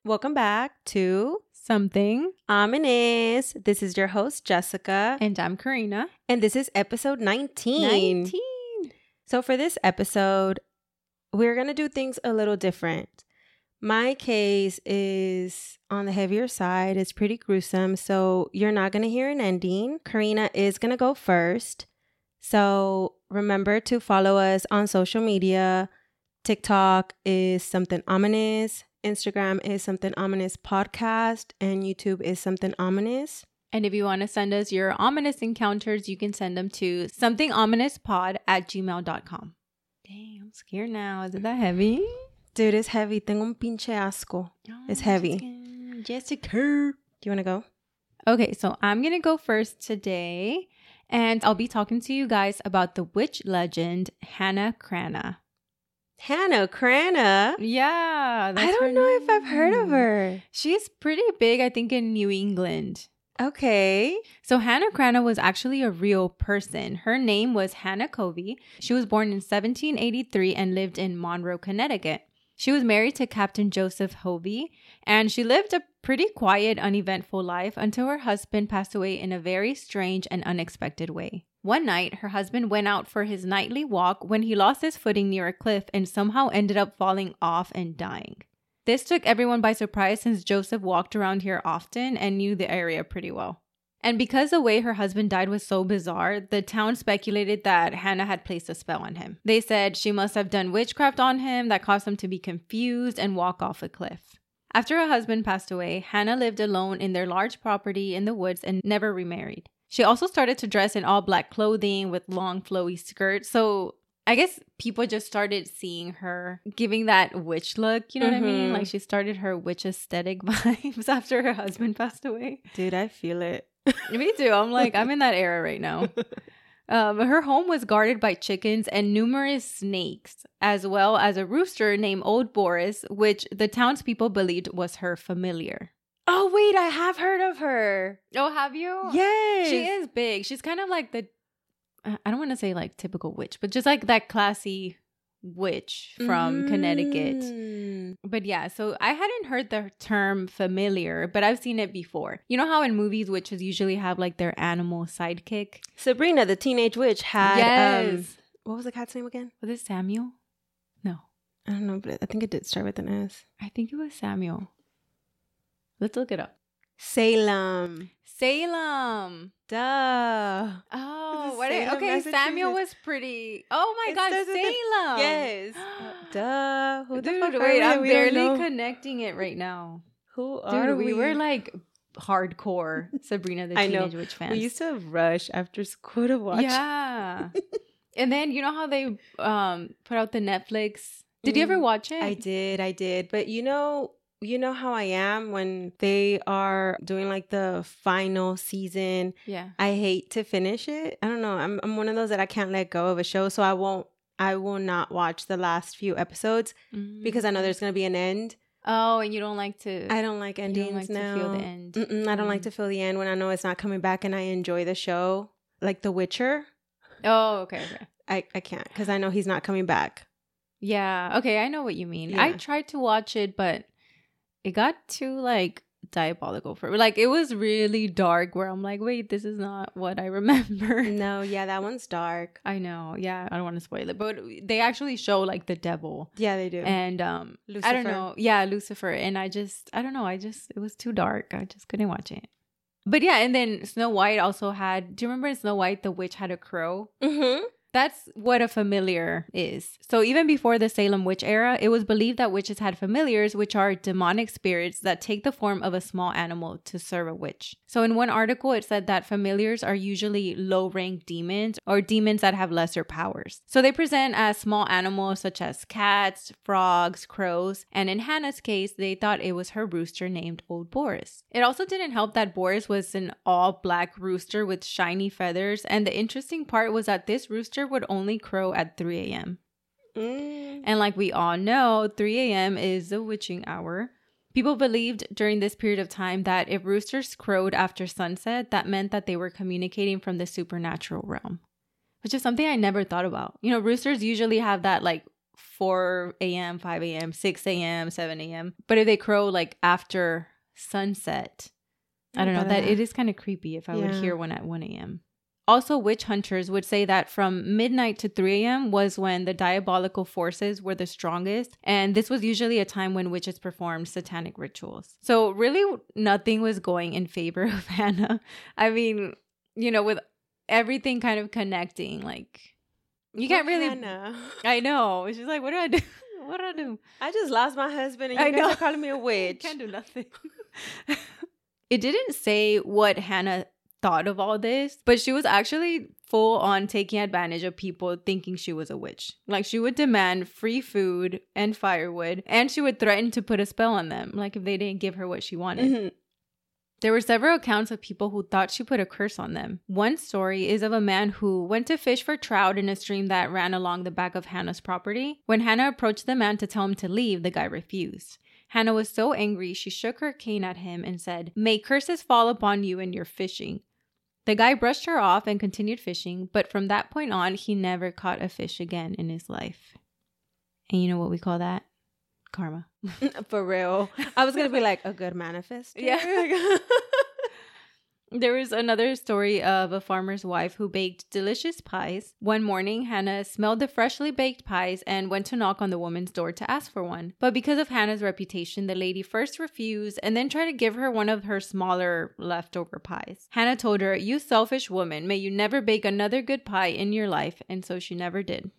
Welcome back to Something Ominous. This is your host, Jessica. And I'm Karina. And this is episode 19. So for this episode, we're going to do things a little different. My case is on the heavier side. It's pretty gruesome. So you're not going to hear an ending. Karina is going to go first. So remember to follow us on social media. TikTok is Something Ominous. Instagram is Something Ominous Podcast. And YouTube is Something Ominous. And if you want to send us your ominous encounters, you can send them to somethingominousPod@gmail.com. Dang, I'm scared now. Is it that heavy? Dude, it's heavy. Tengo un pinche asco. It's heavy. Jessica. Do you want to go? Okay, so I'm going to go first today. And I'll be talking to you guys about the witch legend, Hannah Cranna. Hannah Cranna? Yeah. I don't know if I've heard of her. She's pretty big, I think, in New England. Okay. So Hannah Cranna was actually a real person. Her name was Hannah Covey. She was born in 1783 and lived in Monroe, Connecticut. She was married to Captain Joseph Hovey, and she lived a pretty quiet, uneventful life until her husband passed away in a very strange and unexpected way. One night, her husband went out for his nightly walk when he lost his footing near a cliff and somehow ended up falling off and dying. This took everyone by surprise since Joseph walked around here often and knew the area pretty well. And because the way her husband died was so bizarre, the town speculated that Hannah had placed a spell on him. They said she must have done witchcraft on him that caused him to be confused and walk off a cliff. After her husband passed away, Hannah lived alone in their large property in the woods and never remarried. She also started to dress in all black clothing with long flowy skirts. So I guess people just started seeing her giving that witch look, you know what I mean? Like she started her witch aesthetic vibes after her husband passed away. Dude, I feel it. Me too. I'm in that era right now. Her home was guarded by chickens and numerous snakes, as well as a rooster named Old Boris, which the townspeople believed was her familiar. Oh, wait, I have heard of her. Oh, have you? Yes. She is big. She's kind of like I don't want to say like typical witch, but just like that classy witch from Connecticut. But yeah, so I hadn't heard the term familiar, but I've seen it before. You know how in movies witches usually have like their animal sidekick? Sabrina, the teenage witch, had... Yes. What was the cat's name again? Was it Samuel? No. I don't know, but I think it did start with an S. I think it was Samuel. Let's look it up. Salem. Duh. Oh, what? Okay, Samuel was pretty. Oh my God, Salem. Yes. Duh. Who the fuck wait, I'm barely connecting it right now. Who are we? We were like hardcore Sabrina the Teenage Witch fans. We used to rush after school to watch. Yeah. And then you know how they put out the Netflix? Did you ever watch it? I did. But you know how I am when they are doing like the final season. Yeah. I hate to finish it. I don't know. I'm one of those that I can't let go of a show, so I will not watch the last few episodes because I know there's going to be an end. Oh, and you don't like to... I don't like endings to feel the end. I don't like to feel the end when I know it's not coming back and I enjoy the show. Like The Witcher. Oh, okay. I can't because I know he's not coming back. Yeah. Okay, I know what you mean. Yeah. I tried to watch it, but it got too like diabolical for me. Like it was really dark where I'm like, wait, this is not what I remember. No, yeah, that one's dark. I know. Yeah, I don't want to spoil it, but they actually show like the devil. Yeah, they do. And Lucifer. I don't know. Yeah, Lucifer. And I don't know. It was too dark. I just couldn't watch it. But yeah, and then Snow White also had, do you remember in Snow White, the witch had a crow? Mm-hmm. That's what a familiar is. So even before the Salem witch era, it was believed that witches had familiars, which are demonic spirits that take the form of a small animal to serve a witch. So in one article, it said that familiars are usually low-ranked demons or demons that have lesser powers. So they present as small animals such as cats, frogs, crows, and in Hannah's case, they thought it was her rooster named Old Boris. It also didn't help that Boris was an all-black rooster with shiny feathers, and the interesting part was that this rooster would only crow at 3 a.m. And like we all know, 3 a.m. is the witching hour. People believed during this period of time that if roosters crowed after sunset, that meant that they were communicating from the supernatural realm, which is something I never thought about. You know, roosters usually have that like 4 a.m., 5 a.m., 6 a.m., 7 a.m. But if they crow like after sunset, I don't know, that it is kind of creepy if I would hear one at 1 a.m. Also, witch hunters would say that from midnight to 3 a.m. was when the diabolical forces were the strongest. And this was usually a time when witches performed satanic rituals. So really nothing was going in favor of Hannah. I mean, you know, with everything kind of connecting, like you can't really. Hannah. I know. She's like, what do I do? What do I do? I just lost my husband and you guys are calling me a witch. Can't do nothing. It didn't say what Hannah thought of all this, but she was actually full on taking advantage of people thinking she was a witch. Like, she would demand free food and firewood, and she would threaten to put a spell on them, like if they didn't give her what she wanted. Mm-hmm. There were several accounts of people who thought she put a curse on them. One story is of a man who went to fish for trout in a stream that ran along the back of Hannah's property. When Hannah approached the man to tell him to leave, the guy refused. Hannah was so angry, she shook her cane at him and said, "May curses fall upon you and your fishing." The guy brushed her off and continued fishing, but from that point on, he never caught a fish again in his life. And you know what we call that? Karma. For real. I was going to be like, a good manifest. Yeah. There was another story of a farmer's wife who baked delicious pies. One morning, Hannah smelled the freshly baked pies and went to knock on the woman's door to ask for one. But because of Hannah's reputation, the lady first refused and then tried to give her one of her smaller leftover pies. Hannah told her, "You selfish woman, may you never bake another good pie in your life." And so she never did.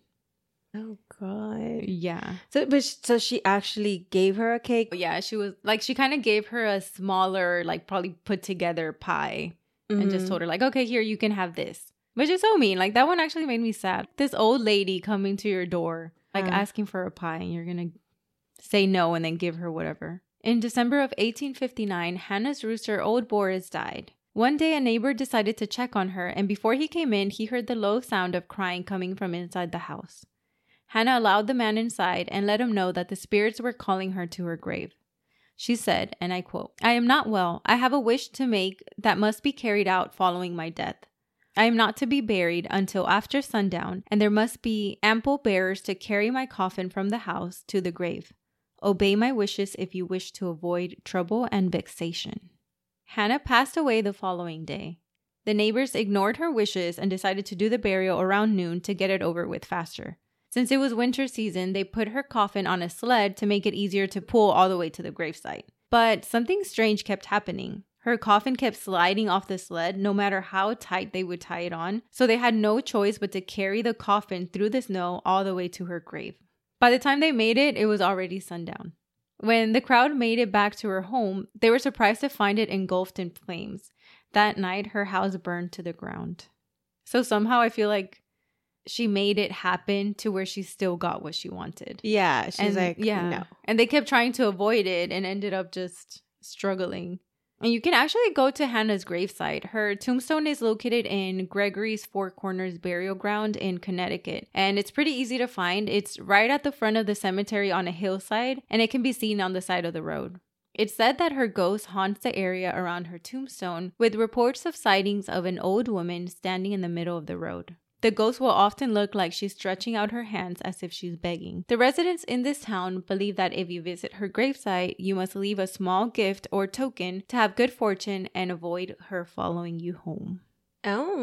Oh, God. Yeah. So she actually gave her a cake? Yeah, she was like, she kind of gave her a smaller, like probably put together pie and just told her like, okay, here, you can have this. Which is so mean. Like, that one actually made me sad. This old lady coming to your door, like asking for a pie, and you're going to say no and then give her whatever. In December of 1859, Hannah's rooster, Old Boris, died. One day, a neighbor decided to check on her, and before he came in, he heard the low sound of crying coming from inside the house. Hannah allowed the man inside and let him know that the spirits were calling her to her grave. She said, and I quote, "I am not well. I have a wish to make that must be carried out following my death. I am not to be buried until after sundown, and there must be ample bearers to carry my coffin from the house to the grave. Obey my wishes if you wish to avoid trouble and vexation." Hannah passed away the following day. The neighbors ignored her wishes and decided to do the burial around noon to get it over with faster. Since it was winter season, they put her coffin on a sled to make it easier to pull all the way to the gravesite. But something strange kept happening. Her coffin kept sliding off the sled no matter how tight they would tie it on, so they had no choice but to carry the coffin through the snow all the way to her grave. By the time they made it, it was already sundown. When the crowd made it back to her home, they were surprised to find it engulfed in flames. That night, her house burned to the ground. So somehow I feel like she made it happen to where she still got what she wanted. Yeah. She's like, no. And they kept trying to avoid it and ended up just struggling. And you can actually go to Hannah's gravesite. Her tombstone is located in Gregory's Four Corners Burial Ground in Connecticut. And it's pretty easy to find. It's right at the front of the cemetery on a hillside, and it can be seen on the side of the road. It's said that her ghost haunts the area around her tombstone, with reports of sightings of an old woman standing in the middle of the road. The ghost will often look like she's stretching out her hands as if she's begging. The residents in this town believe that if you visit her gravesite, you must leave a small gift or token to have good fortune and avoid her following you home. Oh,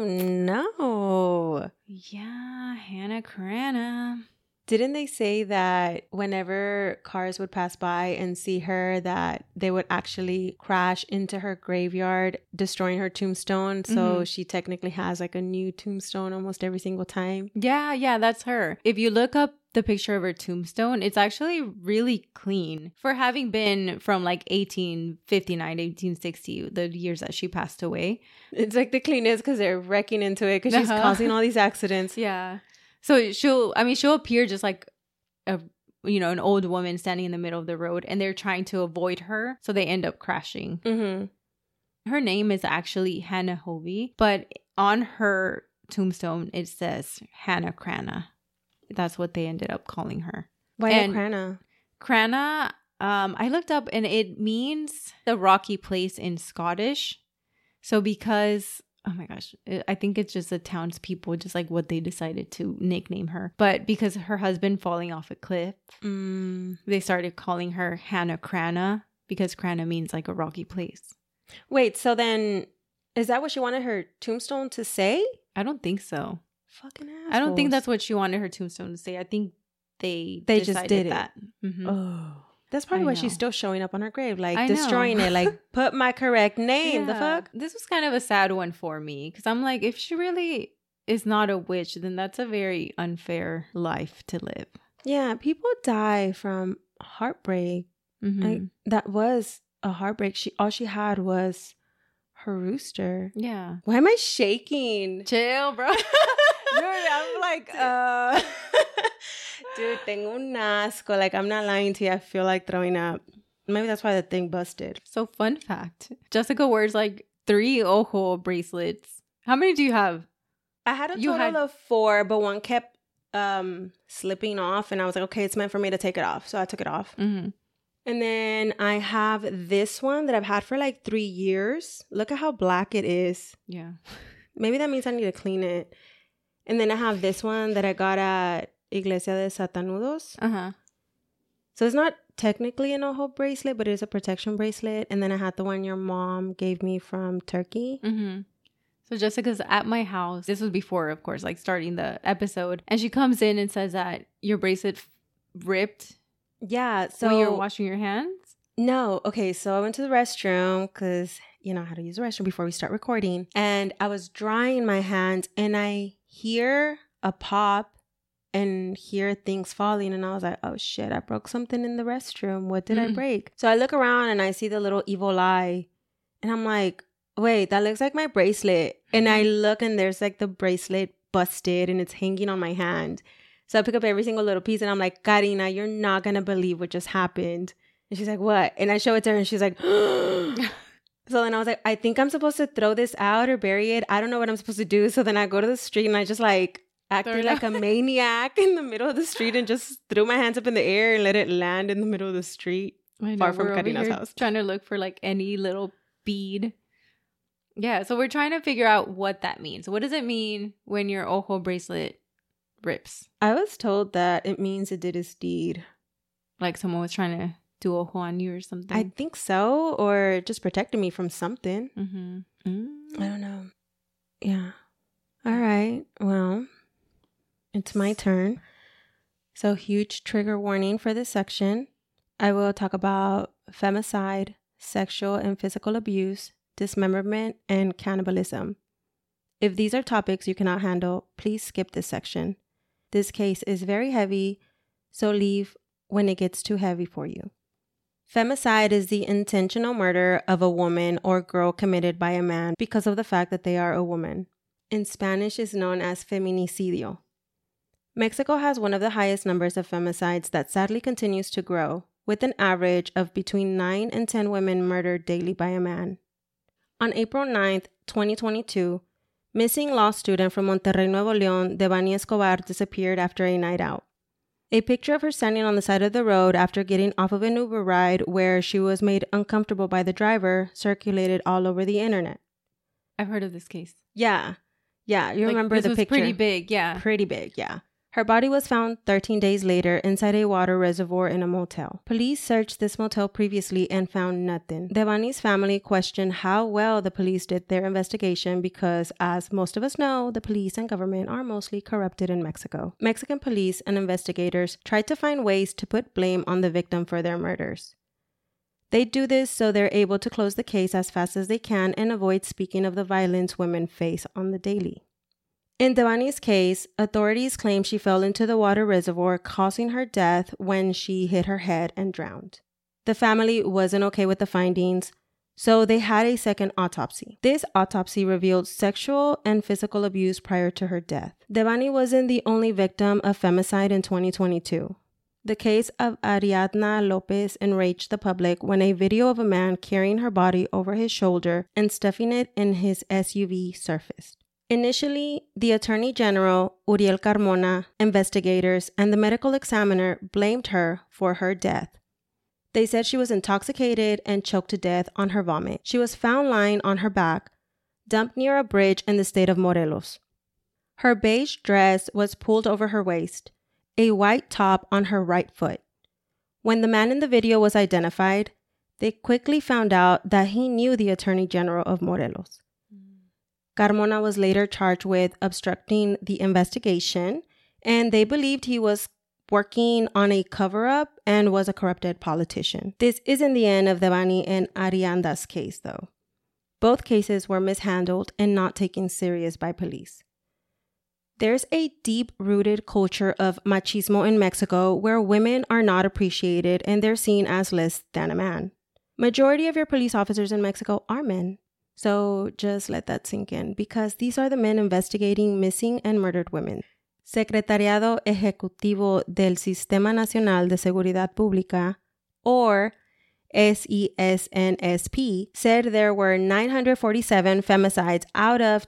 no. Yeah, Hannah Crana. Didn't they say that whenever cars would pass by and see her, that they would actually crash into her graveyard, destroying her tombstone? So she technically has like a new tombstone almost every single time. Yeah, that's her. If you look up the picture of her tombstone, it's actually really clean for having been from like 1859, 1860, the years that she passed away. It's like the cleanest because they're wrecking into it because she's causing all these accidents. Yeah. So she'll appear just like an old woman standing in the middle of the road, and they're trying to avoid her, so they end up crashing. Mm-hmm. Her name is actually Hannah Hovey, but on her tombstone it says Hannah Crana. That's what they ended up calling her. Why Crana? Crana, I looked up, and it means the rocky place in Scottish. So because Oh my gosh. I think it's just the townspeople, just like what they decided to nickname her. But because her husband falling off a cliff, they started calling her Hannah Crana because Crana means like a rocky place. Wait, so then is that what she wanted her tombstone to say? I don't think so. Fucking assholes. I don't think that's what she wanted her tombstone to say. I think they just did that. Mm-hmm. Oh. That's probably why she's still showing up on her grave, like destroying it, like put my correct name. Yeah. The fuck? This was kind of a sad one for me because I'm like, if she really is not a witch, then that's a very unfair life to live. Yeah, people die from heartbreak. Mm-hmm. That was a heartbreak. All she had was her rooster. Yeah. Why am I shaking? Chill, bro. Dude, I'm like, dude, tengo un asco. Like, I'm not lying to you. I feel like throwing up. Maybe that's why the thing busted. So, fun fact. Jessica wears like 3 ojo bracelets. How many do you have? I had a total of 4, but one kept slipping off. And I was like, okay, it's meant for me to take it off. So I took it off. Mm-hmm. And then I have this one that I've had for like 3 years. Look at how black it is. Yeah. Maybe that means I need to clean it. And then I have this one that I got at Iglesia de Satanudos. Uh-huh. So it's not technically an ojo bracelet, but it is a protection bracelet. And then I had the one your mom gave me from Turkey. Mm-hmm. So Jessica's at my house. This was before, of course, like starting the episode. And she comes in and says that your bracelet ripped. Yeah. So when you're washing your hands? No. Okay. So I went to the restroom because you know how to use the restroom before we start recording. And I was drying my hands and I hear a pop and hear things falling. And I was like, oh shit, I broke something in the restroom. What did I break? So I look around and I see the little evil eye. And I'm like, wait, that looks like my bracelet. And I look and there's like the bracelet busted and it's hanging on my hand. So I pick up every single little piece and I'm like, Karina, you're not going to believe what just happened. And she's like, what? And I show it to her and she's like, So then I was like, I think I'm supposed to throw this out or bury it. I don't know what I'm supposed to do. So then I go to the street and I just like acted like a maniac in the middle of the street and just threw my hands up in the air and let it land in the middle of the street. Far from Karina's house. Trying to look for like any little bead. Yeah, so we're trying to figure out what that means. What does it mean when your ojo bracelet rips? I was told that it means it did its deed. Like someone was trying to do ojo on you or something? I think so. Or just protecting me from something. I don't know. Yeah. All right. Well, it's my turn. So huge trigger warning for this section. I will talk about femicide, sexual and physical abuse, dismemberment, and cannibalism. If these are topics you cannot handle, please skip this section. This case is very heavy, so leave when it gets too heavy for you. Femicide is the intentional murder of a woman or girl committed by a man because of the fact that they are a woman. In Spanish, is known as feminicidio. Mexico has one of the highest numbers of femicides that sadly continues to grow, with an average of between 9 and 10 women murdered daily by a man. On April 9th, 2022, missing law student from Monterrey, Nuevo León, Devani Escobar disappeared after a night out. A picture of her standing on the side of the road after getting off of an Uber ride where she was made uncomfortable by the driver circulated all over the internet. I've heard of this case. Yeah. Yeah, you remember the picture. This was pretty big, yeah. Pretty big, yeah. Her body was found 13 days later inside a water reservoir in a motel. Police searched this motel previously and found nothing. Devani's family questioned how well the police did their investigation because, as most of us know, the police and government are mostly corrupted in Mexico. Mexican police and investigators tried to find ways to put blame on the victim for their murders. They do this so they're able to close the case as fast as they can and avoid speaking of the violence women face on the daily. In Devani's case, authorities claim she fell into the water reservoir, causing her death when she hit her head and drowned. The family wasn't okay with the findings, so they had a second autopsy. This autopsy revealed sexual and physical abuse prior to her death. Devani wasn't the only victim of femicide in 2022. The case of Ariadna Lopez enraged the public when a video of a man carrying her body over his shoulder and stuffing it in his SUV surfaced. Initially, the Attorney General, Uriel Carmona, investigators, and the medical examiner blamed her for her death. They said she was intoxicated and choked to death on her vomit. She was found lying on her back, dumped near a bridge in the state of Morelos. Her beige dress was pulled over her waist, a white top on her right foot. When the man in the video was identified, they quickly found out that he knew the Attorney General of Morelos. Carmona was later charged with obstructing the investigation, and they believed he was working on a cover-up and was a corrupted politician. This isn't the end of Devani and Arianda's case, though. Both cases were mishandled and not taken serious by police. There's a deep-rooted culture of machismo in Mexico where women are not appreciated and they're seen as less than a man. Majority of your police officers in Mexico are men. So just let that sink in, because these are the men investigating missing and murdered women. Secretariado Ejecutivo del Sistema Nacional de Seguridad Pública, or SESNSP, said there were 947 femicides out of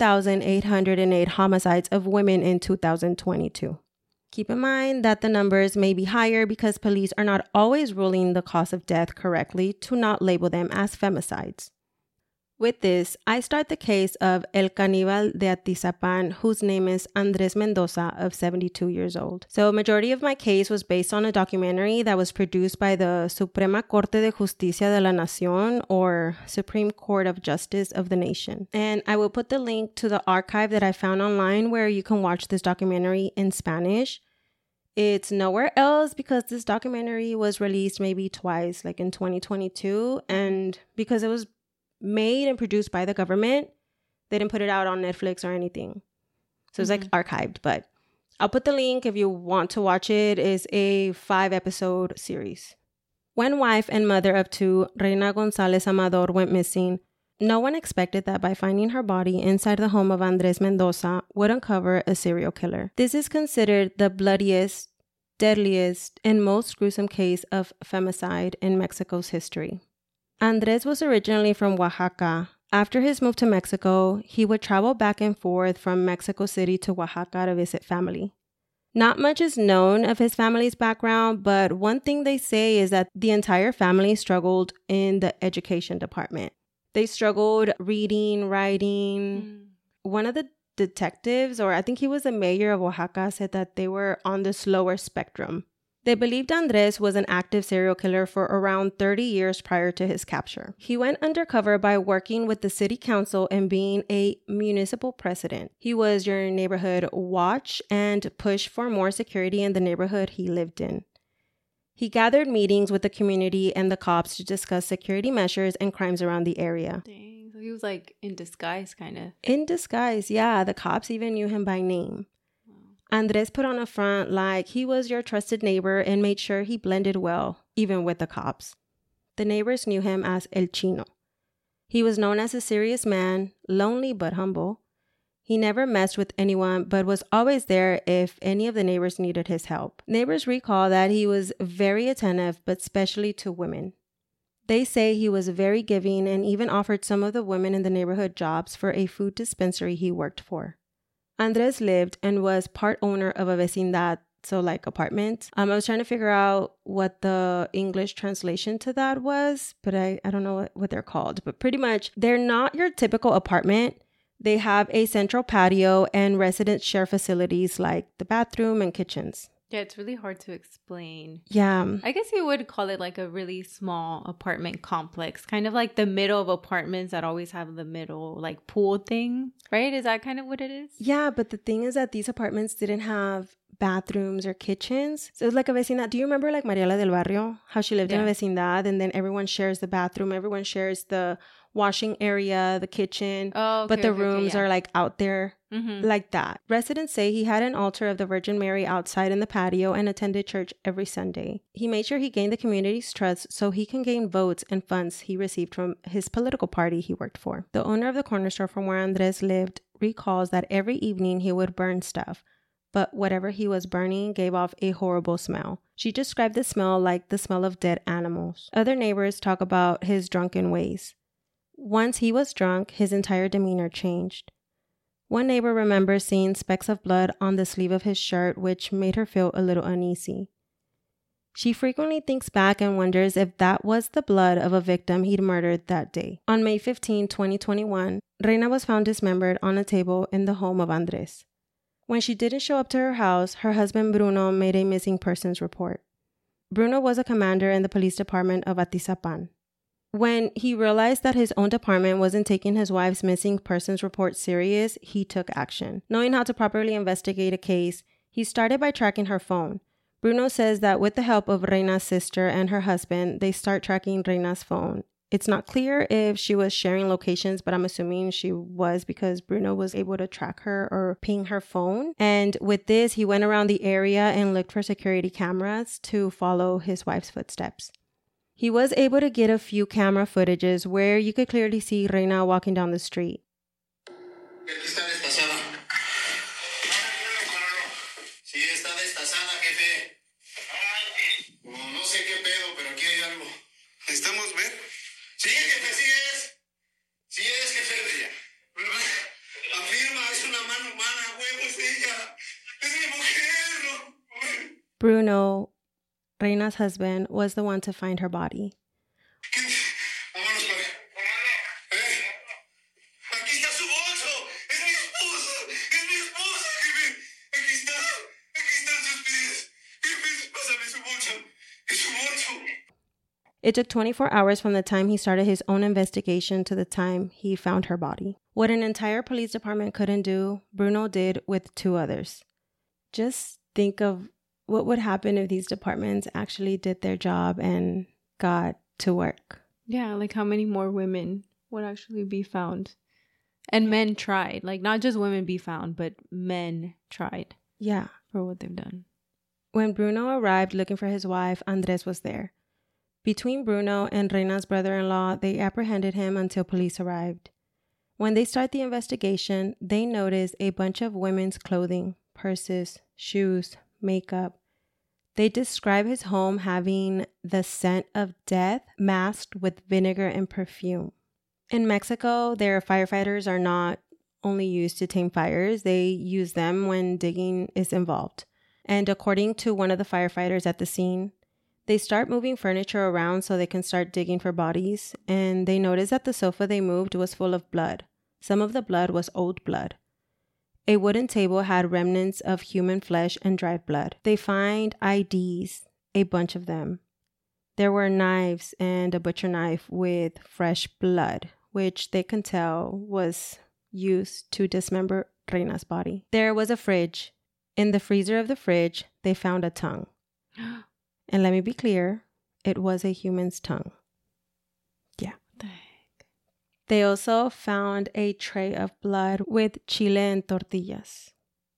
2,808 homicides of women in 2022. Keep in mind that the numbers may be higher because police are not always ruling the cause of death correctly to not label them as femicides. With this, I start the case of El Caníbal de Atizapán, whose name is Andrés Mendoza, of 72 years old. So, majority of my case was based on a documentary that was produced by the Suprema Corte de Justicia de la Nación, or Supreme Court of Justice of the Nation. And I will put the link to the archive that I found online where you can watch this documentary in Spanish. It's nowhere else because this documentary was released maybe twice, like in 2022, and because it was made and produced by the government, they didn't put it out on Netflix or anything. So it's like archived, but I'll put the link if you want to watch it. It's a 5-episode series. When wife and mother of 2, Reina González Amador, went missing, no one expected that by finding her body inside the home of Andrés Mendoza would uncover a serial killer. This is considered the bloodiest, deadliest, and most gruesome case of femicide in Mexico's history. Andrés was originally from Oaxaca. After his move to Mexico, he would travel back and forth from Mexico City to Oaxaca to visit family. Not much is known of his family's background, but one thing they say is that the entire family struggled in the education department. They struggled reading, writing. One of the detectives, or I think he was the mayor of Oaxaca, said that they were on the slower spectrum. They believed Andrés was an active serial killer for around 30 years prior to his capture. He went undercover by working with the city council and being a municipal president. He was your neighborhood watch and pushed for more security in the neighborhood he lived in. He gathered meetings with the community and the cops to discuss security measures and crimes around the area. Dang, so he was like in disguise, kind of. In disguise, yeah. The cops even knew him by name. Andrés put on a front like he was your trusted neighbor and made sure he blended well, even with the cops. The neighbors knew him as El Chino. He was known as a serious man, lonely but humble. He never messed with anyone, but was always there if any of the neighbors needed his help. Neighbors recall that he was very attentive, but especially to women. They say he was very giving and even offered some of the women in the neighborhood jobs for a food dispensary he worked for. Andrés lived and was part owner of a vecindad, so like apartments. I was trying to figure out what the English translation to that was, but I don't know what they're called. But pretty much, they're not your typical apartment. They have a central patio and residents share facilities like the bathroom and kitchens. Yeah, it's really hard to explain. Yeah. I guess you would call it like a really small apartment complex, kind of like the middle of apartments that always have the middle like pool thing, right? Is that kind of what it is? Yeah, but the thing is that these apartments didn't have bathrooms or kitchens. So it's like a vecindad. Do you remember like Mariela del Barrio? How she lived in a vecindad and then everyone shares the bathroom, everyone shares the washing area, the kitchen, but the rooms are like out there like that. Residents say he had an altar of the Virgin Mary outside in the patio and attended church every Sunday. He made sure he gained the community's trust so he can gain votes and funds he received from his political party he worked for. The owner of the corner store from where Andrés lived recalls that every evening he would burn stuff, but whatever he was burning gave off a horrible smell. She described the smell like the smell of dead animals. Other neighbors talk about his drunken ways. Once he was drunk, his entire demeanor changed. One neighbor remembers seeing specks of blood on the sleeve of his shirt, which made her feel a little uneasy. She frequently thinks back and wonders if that was the blood of a victim he'd murdered that day. On May 15, 2021, Reina was found dismembered on a table in the home of Andres. When she didn't show up to her house, her husband Bruno made a missing persons report. Bruno was a commander in the police department of Atizapan. When he realized that his own department wasn't taking his wife's missing persons report serious, he took action. Knowing how to properly investigate a case, he started by tracking her phone. Bruno says that with the help of Reina's sister and her husband, they start tracking Reina's phone. It's not clear if she was sharing locations, but I'm assuming she was because Bruno was able to track her or ping her phone. And with this, he went around the area and looked for security cameras to follow his wife's footsteps. He was able to get a few camera footages where you could clearly see Reina walking down the street. Bruno, Reina's husband, was the one to find her body. It took 24 hours from the time he started his own investigation to the time he found her body. What an entire police department couldn't do, Bruno did with 2 others. Just think of what would happen if these departments actually did their job and got to work. Yeah, like how many more women would actually be found? And men tried. Like not just women be found, but men tried. Yeah. For what they've done. When Bruno arrived looking for his wife, Andres was there. Between Bruno and Reina's brother-in-law, they apprehended him until police arrived. When they start the investigation, they noticed a bunch of women's clothing, purses, shoes, makeup. They describe his home having the scent of death masked with vinegar and perfume. In Mexico, their firefighters are not only used to tame fires, they use them when digging is involved. And according to one of the firefighters at the scene, they start moving furniture around so they can start digging for bodies, and they noticed that the sofa they moved was full of blood. Some of the blood was old blood. A wooden table had remnants of human flesh and dried blood. They find IDs, a bunch of them. There were knives and a butcher knife with fresh blood, which they can tell was used to dismember Reina's body. There was a fridge. In the freezer of the fridge, they found a tongue. And let me be clear, it was a human's tongue. Yeah. What the heck? They also found a tray of blood with chile and tortillas.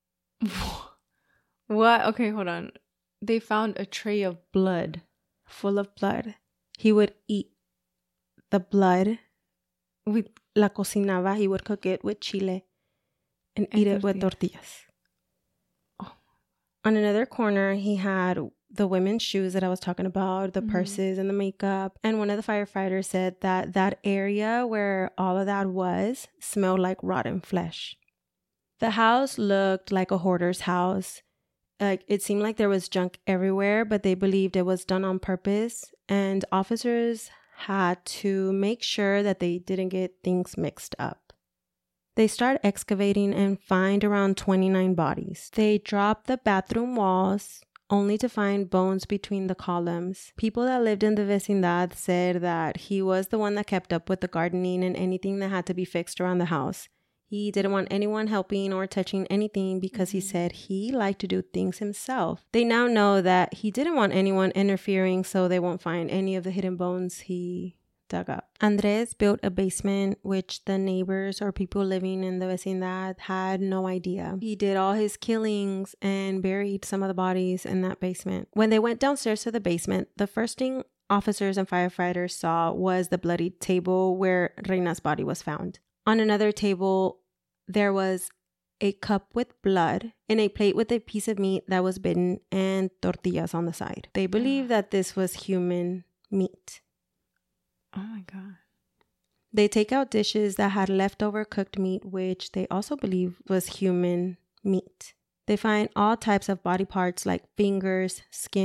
What? Okay, hold on. They found a tray of blood. Full of blood. He would eat the blood. La cocinaba. He would cook it with chile and eat it with tortillas. Oh. On another corner, he had the women's shoes that I was talking about, the purses and the makeup. And one of the firefighters said that that area where all of that was smelled like rotten flesh. The house looked like a hoarder's house. Like it seemed like there was junk everywhere, but they believed it was done on purpose. And officers had to make sure that they didn't get things mixed up. They start excavating and find around 29 bodies. They drop the bathroom walls, only to find bones between the columns. People that lived in the vecindad said that he was the one that kept up with the gardening and anything that had to be fixed around the house. He didn't want anyone helping or touching anything because he said he liked to do things himself. They now know that he didn't want anyone interfering, so they won't find any of the hidden bones he dug up. Andres built a basement which the neighbors or people living in the vecindad had no idea. He did all his killings and buried some of the bodies in that basement. When they went downstairs to the basement, the first thing officers and firefighters saw was the bloody table where Reina's body was found. On another table, there was a cup with blood and a plate with a piece of meat that was bitten and tortillas on the side. They believe that this was human meat. Oh my God. They take out dishes that had leftover cooked meat, which they also believe was human meat. They find all types of body parts like fingers, skin,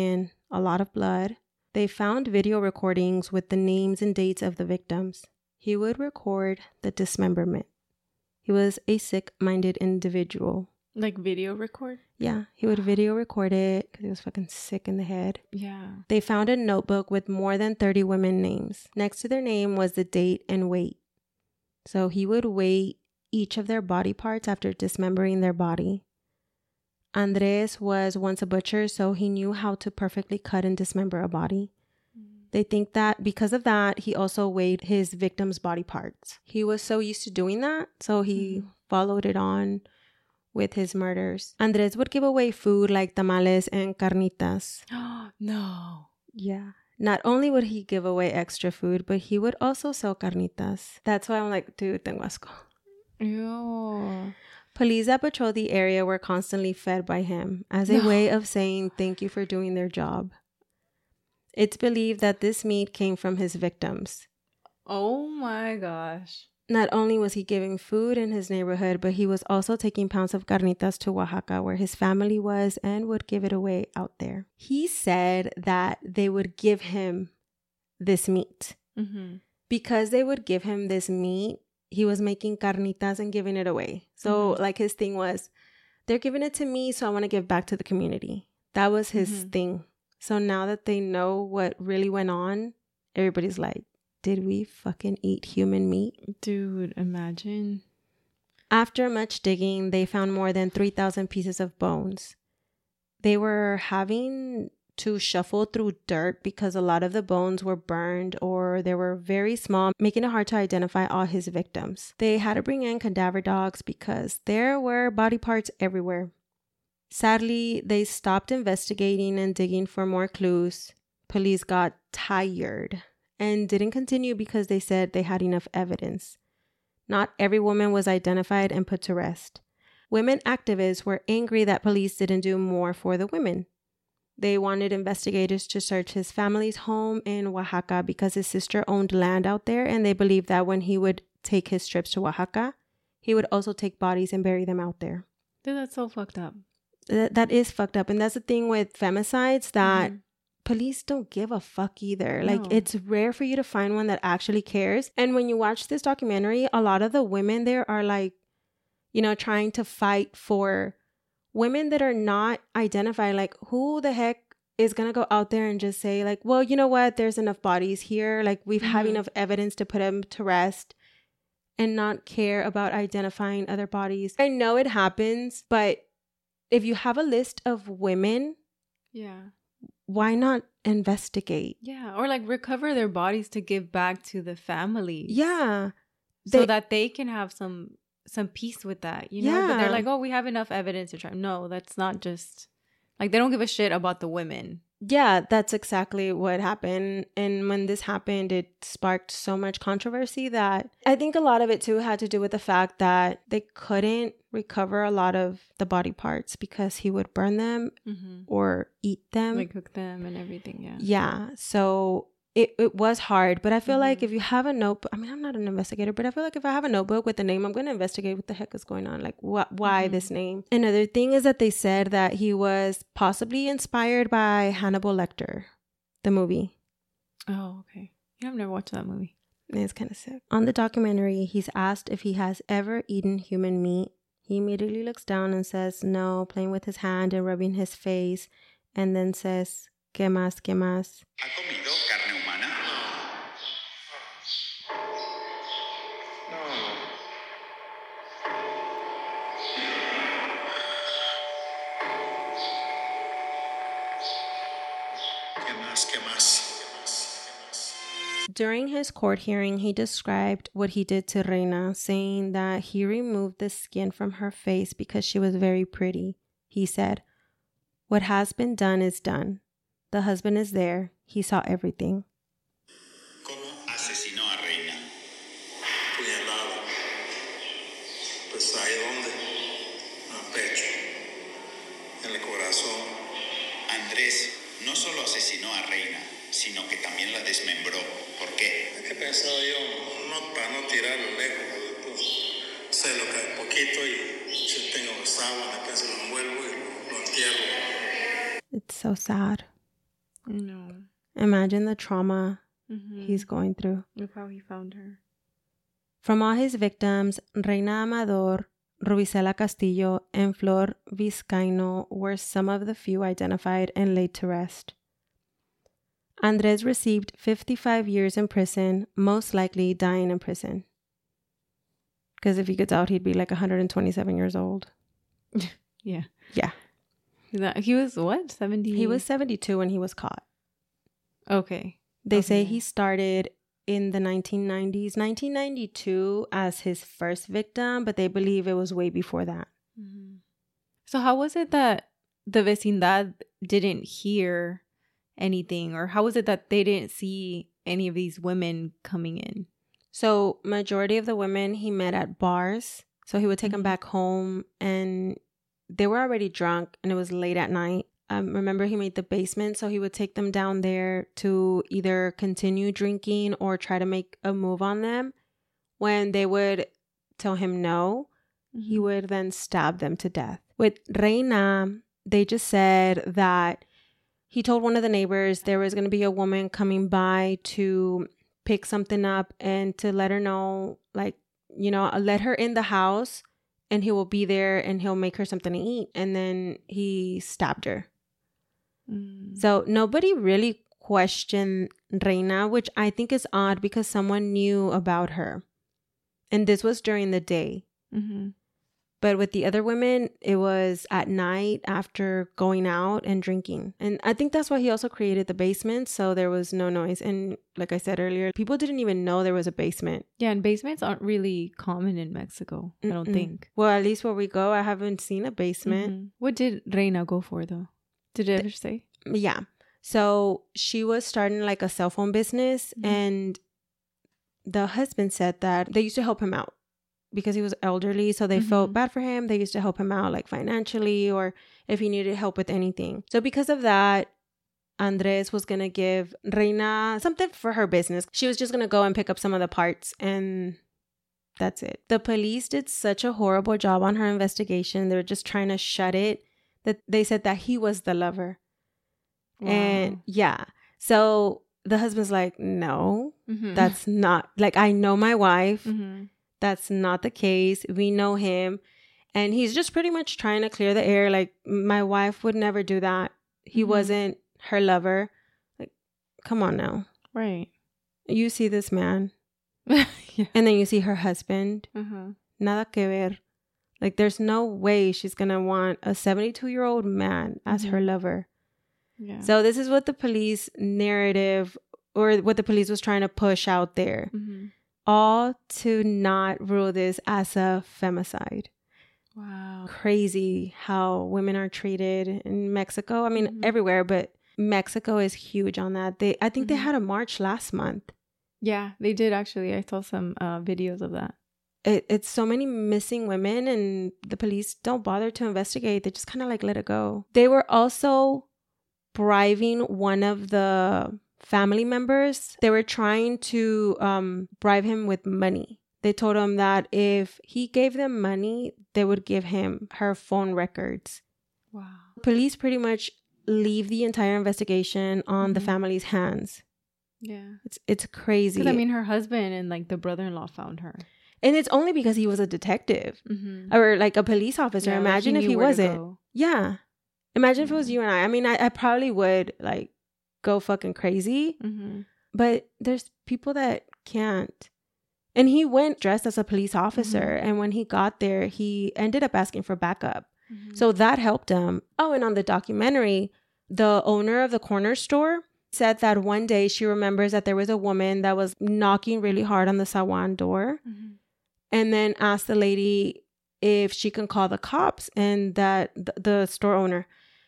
a lot of blood. They found video recordings with the names and dates of the victims. He would record the dismemberment. He was a sick-minded individual. Like video record? Yeah, he would video record it because he was fucking sick in the head. Yeah. They found a notebook with more than 30 women names. Next to their name was the date and weight. So he would weigh each of their body parts after dismembering their body. Andres was once a butcher, so he knew how to perfectly cut and dismember a body. They think that because of that, he also weighed his victims' body parts. He was so used to doing that, so he followed it on with his murders. Andres would give away food like tamales and carnitas. No. Yeah. Not only would he give away extra food, but he would also sell carnitas. That's why I'm like, dude, tengo asco. Ew. Police that patrolled the area were constantly fed by him as a way of saying thank you for doing their job. It's believed that this meat came from his victims. Oh my gosh. Not only was he giving food in his neighborhood, but he was also taking pounds of carnitas to Oaxaca, where his family was, and would give it away out there. He said that they would give him this meat. Because they would give him this meat, he was making carnitas and giving it away. So like his thing was, they're giving it to me, so I want to give back to the community. That was his thing. So now that they know what really went on, everybody's like, did we fucking eat human meat? Dude, imagine. After much digging, they found more than 3,000 pieces of bones. They were having to shuffle through dirt because a lot of the bones were burned or they were very small, making it hard to identify all his victims. They had to bring in cadaver dogs because there were body parts everywhere. Sadly, they stopped investigating and digging for more clues. Police got tired and didn't continue because they said they had enough evidence. Not every woman was identified and put to rest. Women activists were angry that police didn't do more for the women. They wanted investigators to search his family's home in Oaxaca because his sister owned land out there, and they believed that when he would take his trips to Oaxaca, he would also take bodies and bury them out there. Dude, that's so fucked up. That is fucked up. And that's the thing with femicides, that police don't give a fuck either. No. Like, it's rare for you to find one that actually cares. And when you watch this documentary, a lot of the women there are like, you know, trying to fight for women that are not identified. Like, who the heck is going to go out there and just say like, well, you know what? There's enough bodies here. Like, we've have enough evidence to put them to rest and not care about identifying other bodies. I know it happens, but if you have a list of women, why not investigate? Yeah, or like recover their bodies to give back to the family. Yeah. So that they can have some peace with that, you know? But they're like, oh, we have enough evidence to try. No, that's not just... Like, they don't give a shit about the women. Yeah, that's exactly what happened. And when this happened, it sparked so much controversy that I think a lot of it too had to do with the fact that they couldn't recover a lot of the body parts because he would burn them or eat them. Like cook them and everything, yeah. Yeah, so it was hard. But I feel like if you have a notebook, I mean, I'm not an investigator, but I feel like if I have a notebook with a name, I'm going to investigate what the heck is going on. Like, why this name? Another thing is that they said that he was possibly inspired by Hannibal Lecter, the movie. Oh, okay. Yeah, I've never watched that movie. It's kind of sick. On the documentary, he's asked if he has ever eaten human meat. He immediately looks down and says no, playing with his hand and rubbing his face, and then says, ¿Qué más? ¿Qué más? ¿Ha comido carne humana? ¿Qué más? ¿Qué más? ¿Qué más? ¿Qué más? During his court hearing, he described what he did to Reina, saying that he removed the skin from her face because she was very pretty. He said, "What has been done is done. The husband is there. He saw everything." ¿Cómo asesinó a Reina? Puñalada. Pues ahí donde, al pecho, en el corazón. Andrés no solo asesinó a Reina, sino que también la desmembró. ¿Por qué? ¿Qué pensaba yo? No, para no tirarlo lejos, pues, se lo cae poquito y si tengo sábana, pues lo envuelvo y lo entierro. It's so sad. No. Imagine the trauma he's going through. Look how he found her. From all his victims, Reina Amador, Rubicela Castillo, and Flor Vizcaino were some of the few identified and laid to rest. Andres received 55 years in prison, most likely dying in prison. Because if he gets out, he'd be like 127 years old. Yeah. Yeah. He was what? 70? He was 72 when he was caught. Okay. They say he started in the 1990s, 1992 as his first victim, but they believe it was way before that. Mm-hmm. So how was it that the vecindad didn't hear anything, or how was it that they didn't see any of these women coming in? So majority of the women he met at bars. So he would take them back home, and they were already drunk, and it was late at night. Remember, he made the basement, so he would take them down there to either continue drinking or try to make a move on them. When they would tell him no, he would then stab them to death. With Reina, they just said that he told one of the neighbors there was going to be a woman coming by to pick something up and to let her know, like, you know, let her in the house and he will be there and he'll make her something to eat. And then he stabbed her. So nobody really questioned Reina, which I think is odd because someone knew about her. And this was during the day. But with the other women, it was at night after going out and drinking. And I think that's why he also created the basement, so there was no noise. And like I said earlier, people didn't even know there was a basement. Yeah, and basements aren't really common in Mexico, I don't think. Well, at least where we go, I haven't seen a basement. What did Reina go for, though? Did it ever say? Yeah. So she was starting like a cell phone business, and the husband said that they used to help him out because he was elderly. So they felt bad for him. They used to help him out like financially or if he needed help with anything. So because of that, Andres was going to give Reina something for her business. She was just going to go and pick up some of the parts, and that's it. The police did such a horrible job on her investigation. They were just trying to shut it, that they said that he was the lover. Wow. And yeah. So the husband's like, no, that's not, like, I know my wife. That's not the case. We know him. And he's just pretty much trying to clear the air. Like, my wife would never do that. He wasn't her lover. Like, come on now. Right. You see this man. And then you see her husband. Nada que ver. Like, there's no way she's going to want a 72-year-old man as her lover. Yeah. So this is what the police narrative, or what the police was trying to push out there. All to not rule this as a femicide. Wow. Crazy how women are treated in Mexico. I mean, everywhere, but Mexico is huge on that. I think they had a march last month. Yeah, they did actually. I saw some videos of that. It's so many missing women, and the police don't bother to investigate. They just kind of like let it go. They were also bribing one of the family members. They were trying to bribe him with money. They told him that if he gave them money, they would give him her phone records. Wow. Police pretty much leave the entire investigation on the family's hands. Yeah. It's crazy. Because, I mean, her husband and like the brother-in-law found her. And it's only because he was a detective or like a police officer. Yeah, imagine if he wasn't. Yeah. Imagine if it was you and I. I mean, I probably would like go fucking crazy. But there's people that can't. And he went dressed as a police officer. And when he got there, he ended up asking for backup. So that helped him. Oh, and on the documentary, the owner of the corner store said that one day she remembers that there was a woman that was knocking really hard on the Sawan door. And then asked the lady if she can call the cops. And that the store owner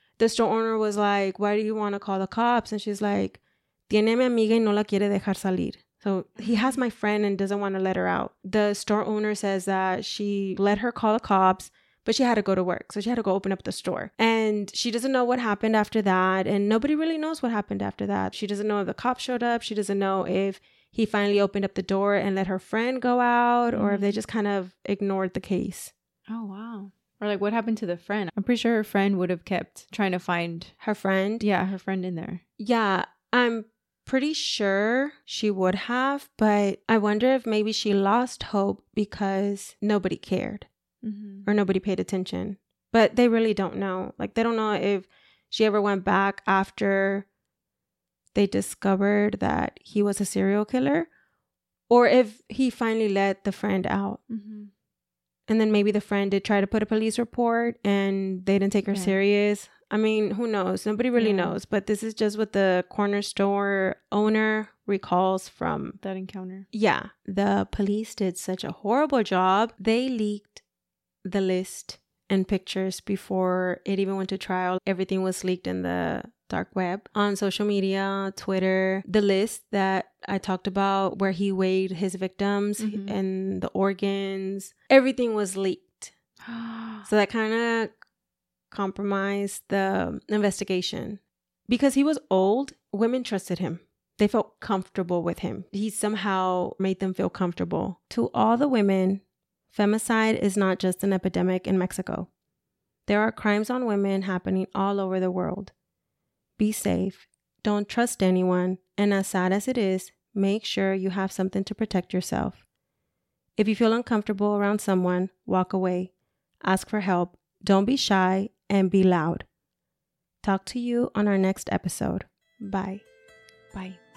was like, why do you want to call the cops? And she's like, tiene mi amiga y no la quiere dejar salir. So he has my friend and doesn't want to let her out. The store owner says that she let her call the cops, but she had to go to work. So she had to go open up the store. And she doesn't know what happened after that. And nobody really knows what happened after that. She doesn't know if the cops showed up. She doesn't know if he finally opened up the door and let her friend go out, or if they just kind of ignored the case. Oh, wow. Or like what happened to the friend? I'm pretty sure her friend would have kept trying to find Her friend? yeah, her friend in there. Yeah, I'm pretty sure she would have, but I wonder if maybe she lost hope because nobody cared or nobody paid attention. But they really don't know. Like, they don't know if she ever went back after they discovered that he was a serial killer, or if he finally let the friend out. And then maybe the friend did try to put a police report and they didn't take her serious. I mean, who knows? Nobody really knows. But this is just what the corner store owner recalls from that encounter. Yeah. The police did such a horrible job. They leaked the list and pictures before it even went to trial. Everything was leaked in the dark web, on social media, Twitter. The list that I talked about where he weighed his victims and the organs, everything was leaked. So that kind of compromised the investigation. Because he was old, women trusted him. They felt comfortable with him. He somehow made them feel comfortable. To all the women, femicide is not just an epidemic in Mexico. There are crimes on women happening all over the world. Be safe. Don't trust anyone. And as sad as it is, make sure you have something to protect yourself. If you feel uncomfortable around someone, walk away. Ask for help. Don't be shy and be loud. Talk to you on our next episode. Bye. Bye.